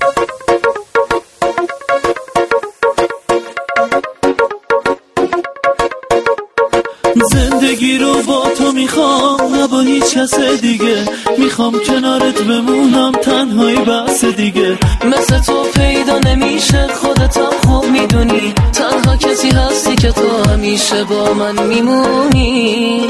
زندگی رو با تو میخوام، نه با هیچ کس دیگه. میخوام کنارت بمونم، تنهایی بس دیگه. مثل تو پیدا نمیشه، خودتم خوب میدونی. تنها کسی هستی که تو همیشه با من میمونی.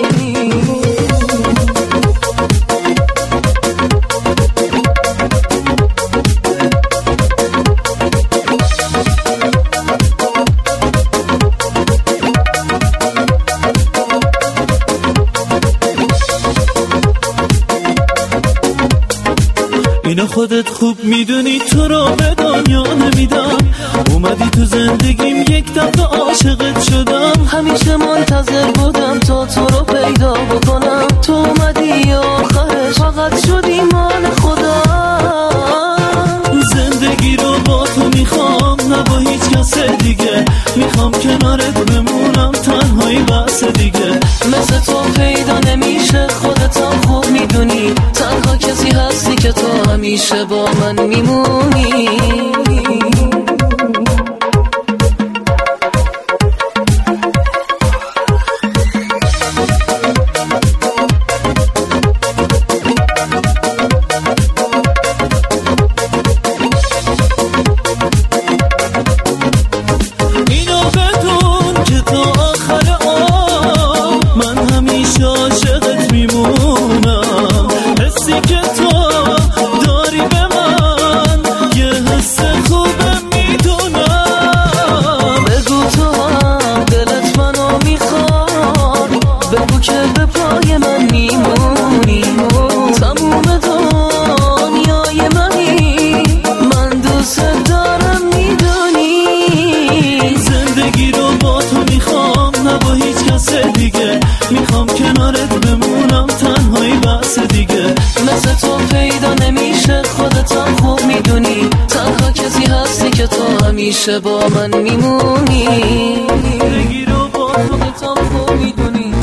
اینو خودت خوب میدونی، تو رو به دنیا نمیدم. اومدی تو زندگیم، یک دفعه عاشقت شدم. همیشه منتظر بودم تا تو رو پیدا بکنم. تو اومدی آخرش فقط شدی مال خودم. زندگی رو با تو میخوام، نه با هیچ کس دیگه. میخوام کنارت بمونم، تنهایی بس دیگه. مثل تو پیدا نمیشه، خودتم خوب میدونی. تنها کسی هستی که تو همیشه با من میمونی. عاشقت میمونم. حسی که تو داری به من یه حس خوبه میدونم. بگو تو هم دلت منو میخواد، بگو که به پای من میمونی. تموم دنیای منی، من دوست دارم میدونی. زندگی رو با تو میخوام، نه با هیچ کس دیگه. میخوام کنارت بمونم، تنهایی بس دیگه. مثل تو پیدا نمیشه، خودتم خوب میدونی. تنها کسی هستی که تو همیشه با من میمونی. زندگی رو با خودتم خوب میدونی.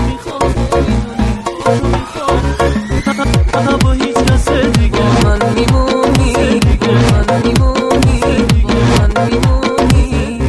نه با هیچ کس دیگه. من میمونی، من میمونی، من میمونی.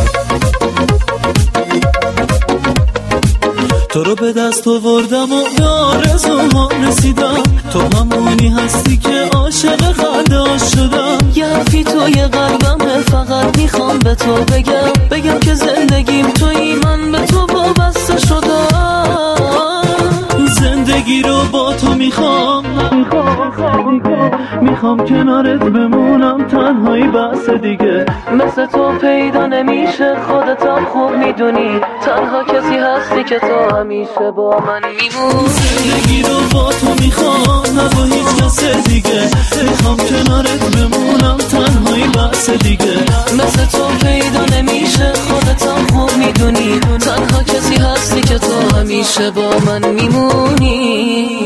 تو رو به دست آوردم و به آرزوها رسیدم. تو همونی هستی که عاشق خنده شدم. یه حرفی توی قلبمه، فقط میخوام به تو بگم که زندگیم توی من به تو وابسته شدم. زندگی رو با تو میخوام، میخوام کنارت بمونم، تنهایی بس دیگه. مثل تو پیدا نمیشه، خودتم خوب میدونی. تنها کسی هستی که تو همیشه با من میمونی. زندگی رو با تو میخوام، نه با هیچ کس دیگه. میخوام کنارت بمونم، تنهایی بس دیگه. مثل تو پیدا نمیشه، خودتم خوب میدونی. تنها کسی هستی که تو همیشه با من میمونی.